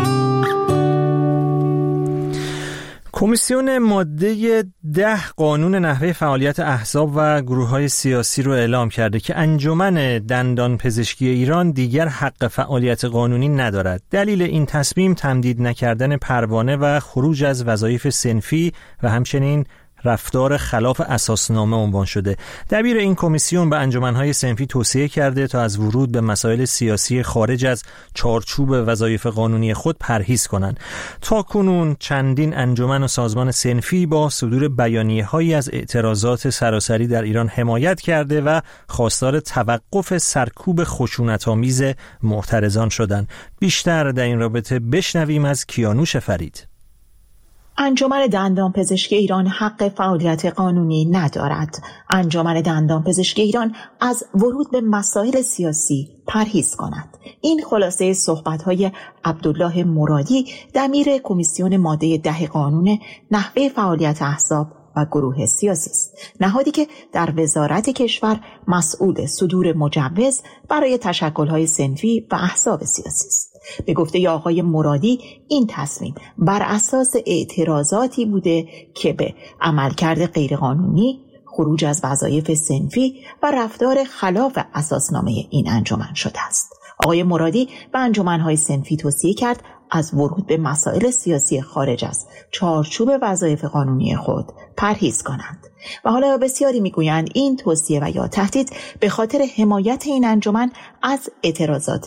کمیسیون ماده 10 قانون نحوه فعالیت احزاب و گروه‌های سیاسی رو اعلام کرده که انجمن دندان پزشکی ایران دیگر حق فعالیت قانونی ندارد. دلیل این تصمیم تمدید نکردن پروانه و خروج از وظایف صنفی و همچنین رفتار خلاف اساسنامه عنوان شده. دبیر این کمیسیون به انجمن‌های صنفی توصیه کرده تا از ورود به مسائل سیاسی خارج از چارچوب وظایف قانونی خود پرهیز کنند. تاکنون چندین انجمن و سازمان صنفی با صدور بیانیه‌هایی از اعتراضات سراسری در ایران حمایت کرده و خواستار توقف سرکوب خشونت‌آمیز معترضان شدند. بیشتر در این رابطه بشنویم از کیانوش فرید. انجمن دندان پزشکی ایران حق فعالیت قانونی ندارد. انجمن دندان پزشکی ایران از ورود به مسائل سیاسی پرهیز کند. این خلاصه صحبت‌های عبدالله مرادی دبیر کمیسیون ماده 10 قانون نحوه فعالیت احزاب و گروه سیاسی است. نهادی که در وزارت کشور مسئول صدور مجوز برای تشکل‌های صنفی و احزاب سیاسی است. به گفته آقای مرادی این تصمیم بر اساس اعتراضاتی بوده که به عملکرد غیرقانونی، خروج از وظایف صنفی و رفتار خلاف اساسنامه این انجمن شده است. آقای مرادی به انجمن‌های صنفی توصیه کرد از ورود به مسائل سیاسی خارج از چارچوب وظایف قانونی خود پرهیز کنند. و حالا بسیاری میگویند این توصیه و یا تهدید به خاطر حمایت این انجمن از اعتراضات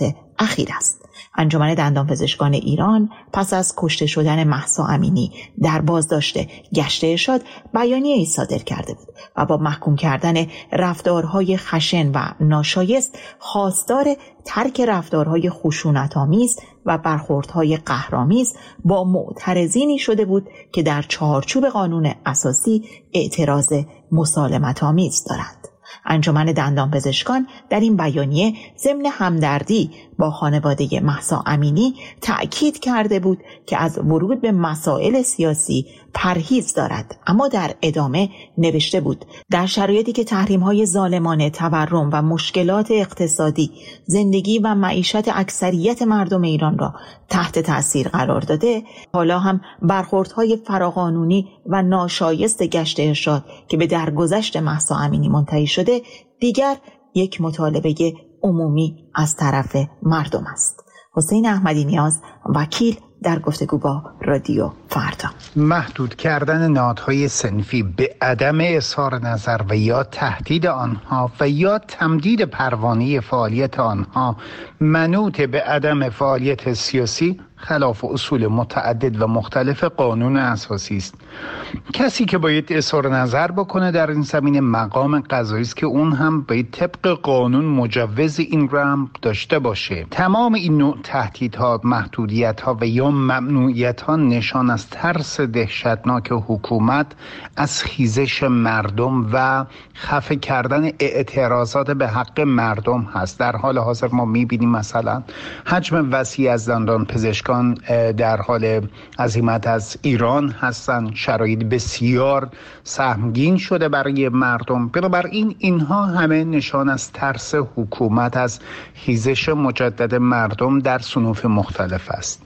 اخیر است. انجمن دندانپزشکان ایران پس از کشته شدن مهسا امینی در بازداشت گشت ارشاد بیانیه‌ای صادر کرده بود و با محکوم کردن رفتارهای خشن و ناشایست خواستار ترک رفتارهای خشونت‌آمیز و برخوردهای قهرآمیز با معترضینی شده بود که در چارچوب قانون اساسی اعتراض مسالمت‌آمیز دارند. انجمن دندانپزشکان در این بیانیه ضمن همدردی با خانواده مهسا امینی تأکید کرده بود که از ورود به مسائل سیاسی پرهیز دارد، اما در ادامه نوشته بود در شرایطی که تحریم‌های ظالمانه، تورم و مشکلات اقتصادی زندگی و معیشت اکثریت مردم ایران را تحت تأثیر قرار داده، حالا هم برخوردهای فراقانونی و ناشایست گشت ارشاد که به درگذشت مهسا امینی منتهی شده دیگر یک مطالبه عمومی از طرف مردم است. حسین احمدی نیاز، وکیل، در گفتگو با رادیو فردا. محدود کردن نهادهای صنفی به عدم اظهار نظر و یا تهدید آنها و یا تمدید پروانه فعالیت آنها منوط به عدم فعالیت سیاسی خلاف اصول متعدد و مختلف قانون اساسی است. کسی که باید اظهار نظر بکنه در این زمینه مقام قضایی است که اون هم باید طبق قانون مجوز این رو هم داشته باشه. تمام این نوع تهدیدها، محدودیت‌ها و یا ممنوعیت‌ها نشان از ترس دهشتناک حکومت از خیزش مردم و خفه کردن اعتراضات به حق مردم هست. در حال حاضر ما می‌بینیم مثلا حجم وسیع از دندانپزشکان در حال عزیمت از ایران هستند. شرایط بسیار سهمگین شده برای مردم. بنابراین اینها همه نشان از ترس حکومت از خیزش مجدد مردم در صنوف مختلف است.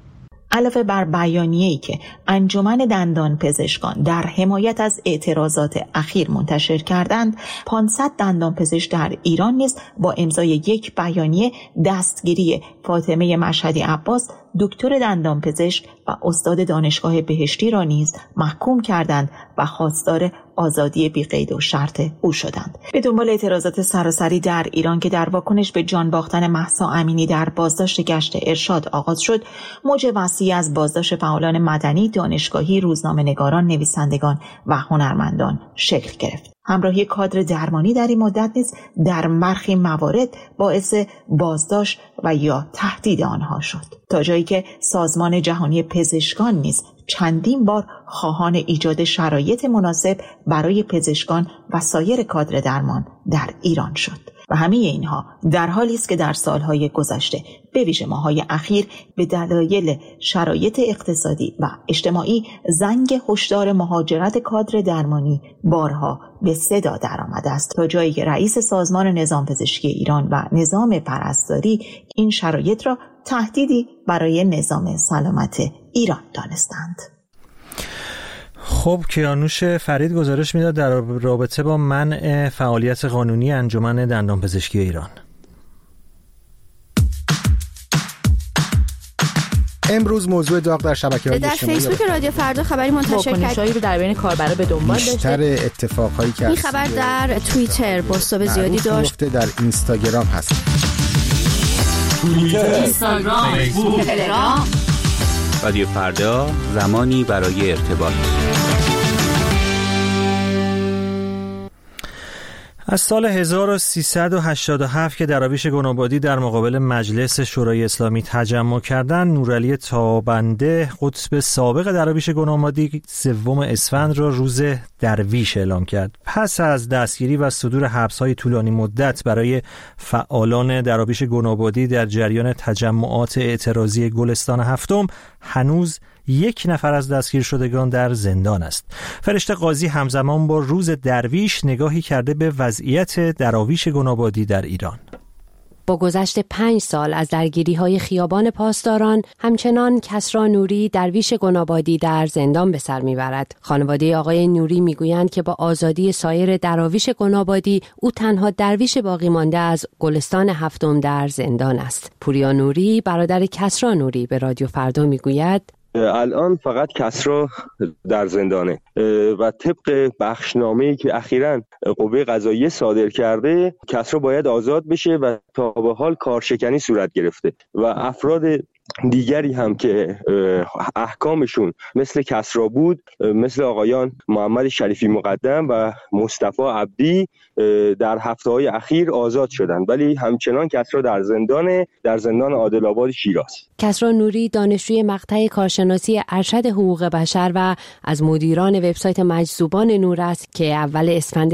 علاوه بر بیانیه‌ای که انجمن دندانپزشکان در حمایت از اعتراضات اخیر منتشر کردند، 500 دندانپزشک در ایران نیز با امضای یک بیانیه دستگیری فاطمه مشهدی عباس، دکتر دندانپزشک و استاد دانشگاه بهشتی را نیز محکوم کردند و خواستار آزادی بی قید و شرط او شدند. به دنبال اعتراضات سراسری در ایران که در واکنش به جان باختن مهسا امینی در بازداشت گشت ارشاد آغاز شد، موج وسیعی از بازداشت فعالان مدنی، دانشگاهی، روزنامه‌نگاران، نویسندگان و هنرمندان شکل گرفت. همراهی کادر درمانی در این مدت نیز در برخی موارد باعث بازداشت و یا تهدید آنها شد، تا جایی که سازمان جهانی پزشکان نیز چندین بار خواهان ایجاد شرایط مناسب برای پزشکان و سایر کادر درمان در ایران شد. و همه اینها در حالی است که در سالهای گذشته به ویژه ماه‌های اخیر به دلایل شرایط اقتصادی و اجتماعی زنگ هشدار مهاجرت کادر درمانی بارها به صدا درآمده است، تا جایی که رئیس سازمان نظام پزشکی ایران و نظام پرستاری این شرایط را تهدیدی برای نظام سلامت ایران دانستند. خب، کیانوش فرید گزارش میداد در رابطه با منع فعالیت قانونی انجمن دندانپزشکی ایران. امروز موضوع داغ در شبکه‌های اجتماعی در فیسبوک رادیو فردا خبری منتشر کرد رو در بین کاربرا به دنبال داشته. بیشتر اتفاقایی که این خبر در توییتر پست‌های زیادی داشت، در اینستاگرام هست. توییتر، اینستاگرام، فیسبوک، تلگرام. رادیو فردا، زمانی برای ارتباط. از سال 1387 که دراویش گنابادی در مقابل مجلس شورای اسلامی تجمع کردند، نورعلی تابنده قطب سابق دراویش گنابادی 3 اسفند را روز درویش اعلام کرد. پس از دستگیری و صدور حبس‌های طولانی مدت برای فعالان دراویش گنابادی در جریان تجمعات اعتراضی گلستان هفتم، هنوز 1 نفر از دستگیر شدگان در زندان است. فرشته قاضی همزمان با روز درویش نگاهی کرده به وضعیت دراویش گنابادی در ایران. با گذشت 5 سال از درگیری‌های خیابان پاسداران، همچنان کسری نوری درویش گنابادی در زندان به سر می‌برد. خانواده آقای نوری می‌گویند که با آزادی سایر دراویش گنابادی، او تنها درویش باقی مانده از گلستان هفتم در زندان است. پوریا نوری برادر کسری نوری به رادیو فردا می‌گوید: الان فقط کسری در زندانه و طبق بخشنامه‌ای که اخیراً قوه قضاییه صادر کرده کسری باید آزاد بشه و تا به حال کارشکنی صورت گرفته و افراد دیگری هم که احکامشون مثل کسری بود، مثل آقایان محمد شریفی مقدم و مصطفی عبدی در هفته‌های اخیر آزاد شدند، ولی همچنان کسری در زندان عادل آباد شیراز. کسری نوری دانشجوی مقطع کارشناسی ارشد حقوق بشر و از مدیران وبسایت مجذوبان نور است که اول اسفند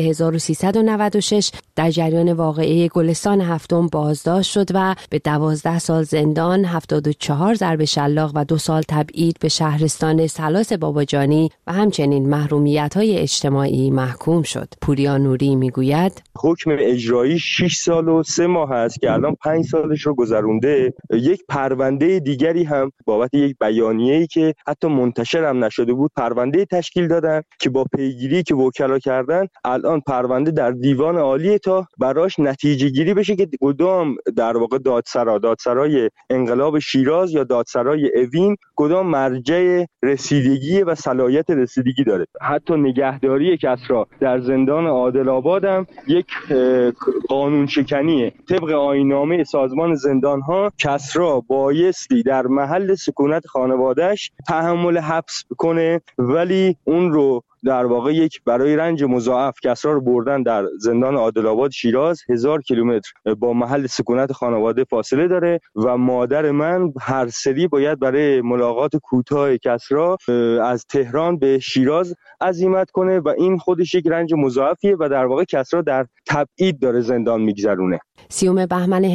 1396 در جریان واقعه گلستان هفتم بازداشت شد و به 12 سال زندان، 74 ضرب شلاق و 2 سال تبعید به شهرستان سلاس باباجانی و همچنین محرومیت‌های اجتماعی محکوم شد. پوریا نوری میگوید حکم اجرایی 6 سال و 3 ماه است که الان 5 سالش رو گذرونده. یک پرونده دیگری هم بابت یک بیانیه‌ای که حتی منتشر هم نشده بود پرونده تشکیل دادن که با پیگیری که وکلا کردن الان پرونده در دیوان عالی تا براش نتیجه گیری بشه که کدام در واقع دادسرای انقلاب شیراز یا دادسرای اوین کدام مرجع رسیدگی و صلاحیت رسیدگی داره. حتی نگهداری کسری در زندان عادل آباد هم یک قانون شکنیه. طبق آیین‌نامه سازمان زندان‌ها کسری بایستی در محل سکونت خانواده‌اش تحمل حبس کنه، ولی اون رو در واقع یک برای رنج مضاعف کسری رو بردن در زندان عادل آباد شیراز. 1000 کیلومتر با محل سکونت خانواده فاصله داره و مادر من هر سری باید برای ملاقات کوتاه کسری از تهران به شیراز عزیمت کنه و این خودش یک رنج مضاعفیه و در واقع کسری در تبعید داره زندان میگذرونه. 30 بهمن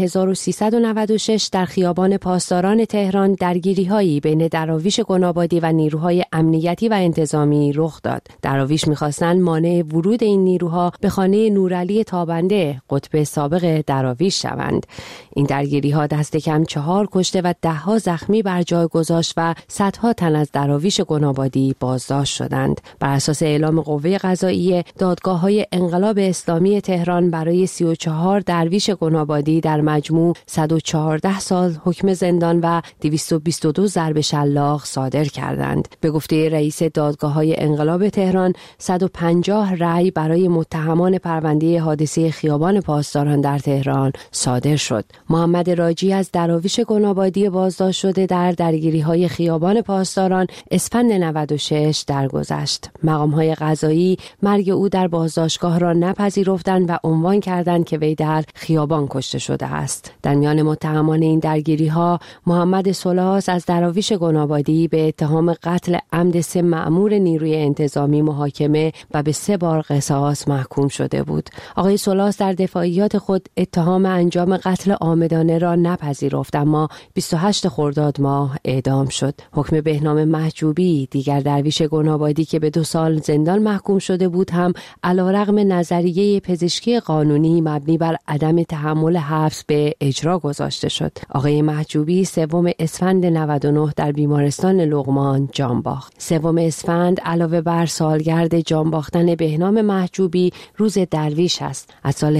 1396 در خیابان پاسداران تهران درگیری‌هایی بین دراویش گنابادی و نیروهای امنیتی و انتظامی رخ داد. دراویش می‌خواستند مانع ورود این نیروها به خانه نورعلی تابنده، قطب سابق دراویش شوند. این درگیری‌ها دست کم 4 کشته و 10 زخمی بر جای گذاشت و صدها تن از دراویش گنابادی بازداشت شدند. بر اساس اعلام قوه قضاییه، دادگاه‌های انقلاب اسلامی تهران برای 34 درویش گنابادی در مجموع 114 سال حکم زندان و 222 ضرب شلاق صادر کردند. به گفته رئیس دادگاه‌های انقلاب تهران، 150 رأی برای متهمان پرونده حادثه خیابان پاسداران در تهران صادر شد. محمد راجی از دراویش گنابادی بازداشت شده در درگیری‌های خیابان پاسداران اسفند 96 درگذشت. مقام‌های قضایی مرگ او در بازداشتگاه را نپذیرفتند و عنوان کردند که وی در خیابان کشته شده است. در میان متهمان این درگیری‌ها محمد سلاس از دراویش گنابادی به اتهام قتل عمد 3 مأمور نیروی انتظامی محاکمه و به 3 بار قصاص محکوم شده بود. آقای سلاس در دفاعیات خود اتهام انجام قتل عامدانه را نپذیرفت، اما 28 خرداد ماه اعدام شد. حکم بهنام محجوبی، دیگر درویش گنابادی که به 2 سال زندان محکوم شده بود، هم علیرغم نظریه پزشکی قانونی مبنی بر عدم تحمل حبس به اجرا گذاشته شد. آقای محجوبی 3 اسفند 99 در بیمارستان لقمان جان باخت. 3 اسفند علاوه بر سالگرد جان باختن بهنام محجوبی روز درویش است. از سال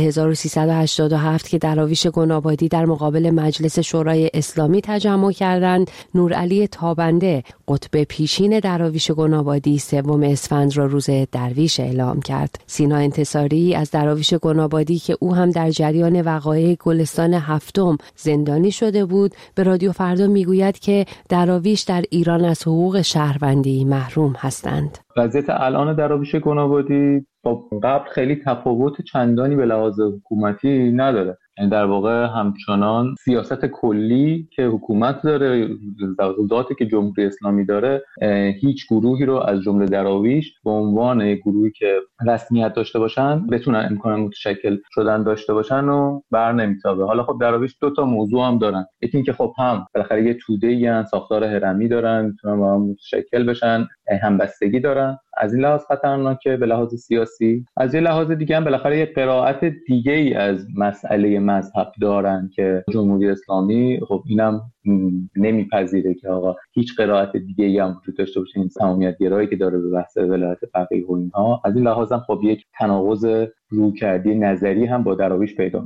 1387 که دراویش گنابادی در مقابل مجلس شورای اسلامی تجمع کردند، نورعلی تابنده، قطب پیشین دراویش گنابادی، 3 اسفند را روز درویش اعلام کرد. سینا انتصاری از دراویش گنابادی که او هم در جریان وقایع گلستان هفتم زندانی شده بود، به رادیو فردا میگوید که دراویش در ایران از حقوق شهروندی محروم هستند. وضعیت الان دراویش گنابادی با قبل خیلی تفاوت چندانی به لحاظ حکومتی نداره. یعنی در واقع همچنان سیاست کلی که حکومت داره، ذاتی که جمهوری اسلامی داره، هیچ گروهی رو از جمله دراویش به عنوان گروهی که رسمیت داشته باشن، بتونن امکان متشکل شدن داشته باشن و بر نمیتابه. حالا خب دراویش 2 موضوع هم دارن. یکی این که خب هم بالاخره یه توده‌ای ان، ساختار هرمی دارن، میتونن با هم متشکل بشن، همبستگی دارن. از این لحاظ خطرناکه به لحاظ سیاسی. از این لحاظ دیگه هم بالاخره یه قرائت دیگه‌ای از مسئله مذهب دارن که جمهوری اسلامی خب اینم نمیپذیره که آقا هیچ قرائت دیگه‌ای هم وجود داشته باشه. این تمامیت‌گرایی که داره به بحث ولایت فقیه و اینها، از این لحاظ هم خب یک تناقض رویکردی نظری هم با دراویش پیدا میکنه.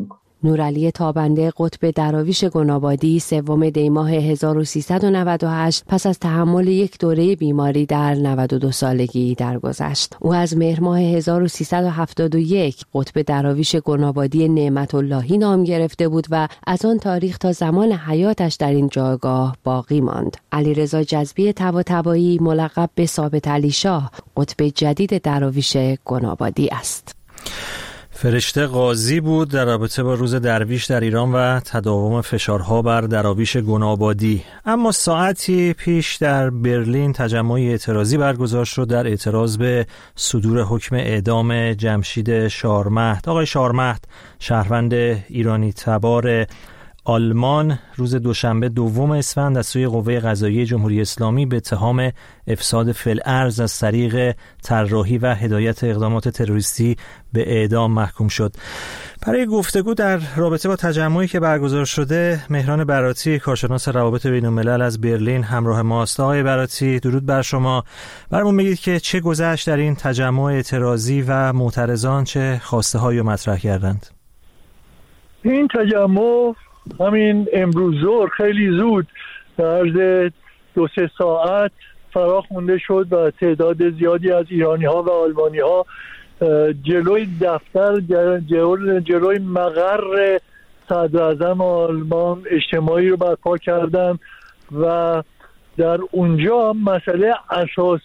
نورعلی تابنده قطب دراویش گنابادی 3 دی ماه 1398 پس از تحمل یک دوره بیماری در 92 سالگی درگذشت. او از مهر ماه 1371 قطب دراویش گنابادی نعمت اللهی نام گرفته بود و از آن تاریخ تا زمان حیاتش در این جایگاه باقی ماند. علیرضا جذبی طباطبایی ملقب به ثابت علی شاه قطب جدید دراویش گنابادی است. فرشته قاضی بود در رابطه با روز درویش در ایران و تداوم فشارها بر دراویش گنابادی. اما ساعتی پیش در برلین تجمعی اعتراضی برگزار شد در اعتراض به صدور حکم اعدام جمشید شارمهد. آقای شارمهد شهروند ایرانی تبار آلمان روز دوشنبه 2 اسفند از سوی قوه قضاییه جمهوری اسلامی به اتهام افساد فی‌الارض از طریق طراحی و هدایت اقدامات تروریستی به اعدام محکوم شد. برای گفتگو در رابطه با تجمعی که برگزار شده، مهران براتی کارشناس روابط بین‌الملل از برلین همراه ماست. آقای براتی درود بر شما. برامون بگید که چه گذشت در این تجمع اعتراضی و معترضان چه خواسته‌هایی رو مطرح کردند؟ این تجمع همین امروز ظهر خیلی زود در عرض 2-3 ساعت فراخ مونده شد و تعداد زیادی از ایرانی ها و آلمانی ها جلوی دفتر جلوی مقر صدر اعظم آلمان اجتماعی رو برپا کردن و در اونجا مسئله اساسی